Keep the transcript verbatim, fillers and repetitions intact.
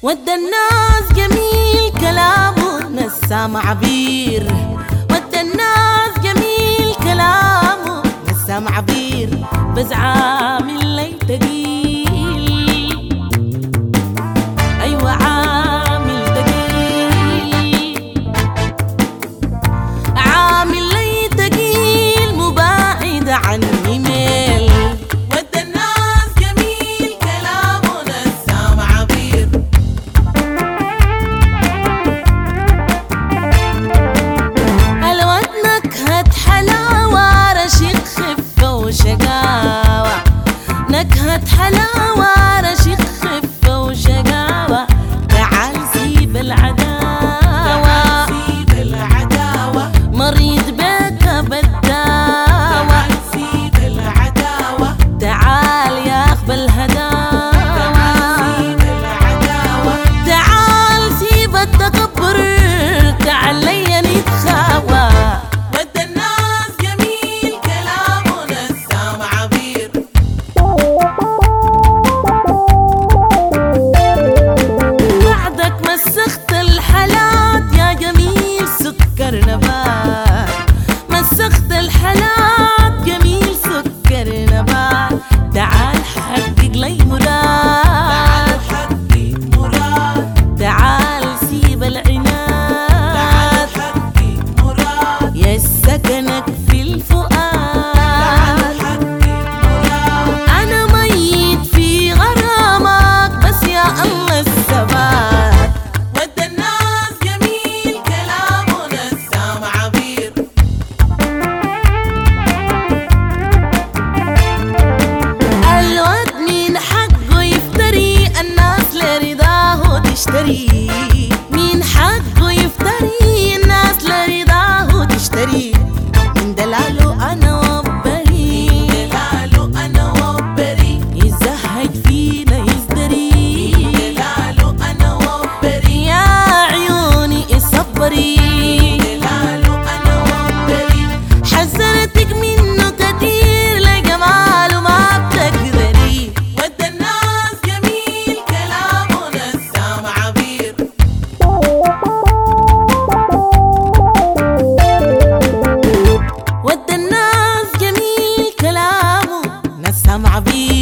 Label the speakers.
Speaker 1: ودى الناس جميل كلامه نسام عبير، ودى الناس جميل كلامه نسام عبير، بس عامل لي تقيل، أيوة عامل تقيل، عامل لي تقيل مباعد عني ميل. ودى الناس جميل كلامه نسام عبير، الواد نكهة حلاوة رشيق خفة وشقاوة، نكهة حلاوة رشيق خفة وشقاوة، تعال سيب العداوة، سيب العداوة، مريض بك بالداوة، تعال سيب العداوة، تعال يا أخ بالهداوة، تعال سيب العداوة، تعال سيب التكبر، تعال ليا نتخاوى. ودى الناس جميل كلامه نسام عبير، بعدك مسخت الحالات يا جميل سكر نبات، مسخت الحالات جميل سكر نبات، تعال حقق لي مراد، حقق مراد، تعال سيب العناد، حقق مراد، يا سكنك في الفؤاد، حقق مراد، أنا ميت في غرامك بس يا الله الثبات. ودى الناس جميل كلامه نسام عبير، الواد مين حقه يفتري الناس لرضاه تشتري، مين حقه يفتري الناس لرضاه تشتري، من دلاله أنا وبري، من دلاله أنا وبري، يزهج فينا يزدري، من دلاله أنا وبري، يا عيوني اصبري، من دلاله أنا وبري، حذرتك منه كتير لجماله ما بتقدري. ودى الناس جميل كلامه نسام عبير، ودى الناس جميل كلامه نسام عبير.